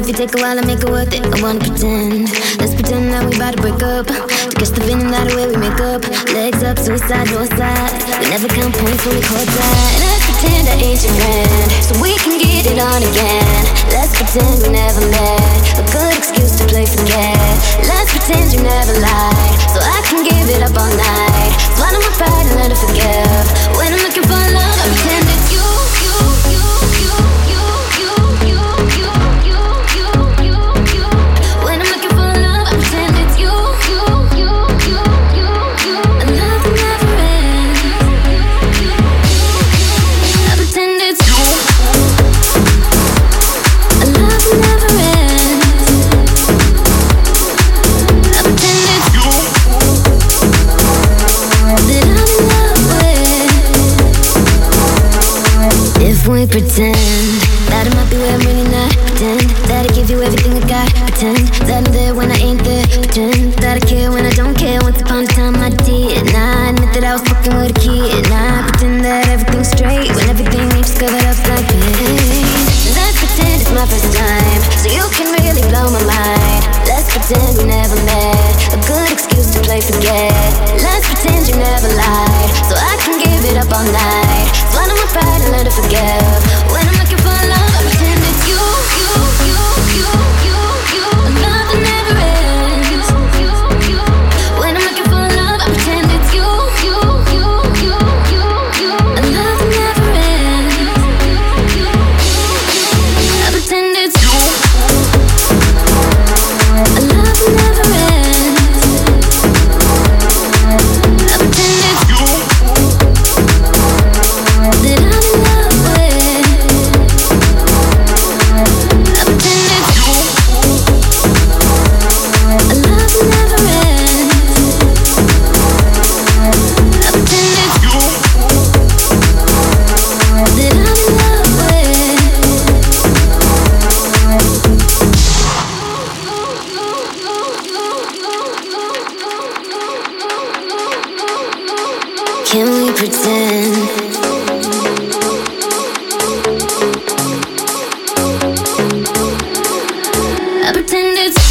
you take a while and make it worth it. I wanna pretend. Let's pretend that we about to break up. To catch the feeling that away we make up. Legs up, suicide, no side. We never count points when we call that. Let's pretend I ain't your friend, so we can get it on again. Let's pretend we never met. A good excuse to play forget. Let's pretend you never lied, so I can give it up all night. Swallow my pride and let it forgive. When I'm looking for love, I pretend it's you. When I'm looking for love, I pretend it's you. And love will never end. I pretend it's you. And love will never end. I pretend it's you that I'm in love with. If we pretend that I might be where I'm really not, pretend that I give you everything I got, pretend that I'm there when I ain't there, pretend that I care when I don't care. Once upon a time I did, nah, I admit that I was fucking with a kid, nah, pretend that everything's straight when everything ain't just covered up like pain. Let's pretend it's my first time, so you can really blow my mind. Let's pretend we never met, a good excuse to play forget. Let's pretend you never lied, so I can give it up all night. Swallow my pride and let it forgive. When I'm looking for love, I pretend it's you. A love that never ends. When I'm looking for love, I pretend it's you. A love that never ends. I pretend it's you. A love that never ends. I pretend it's you that I'm in love with. I pretend it's you. A love that never ends. I pretend it's you that I'm in love with. Can we pretend? I pretend it's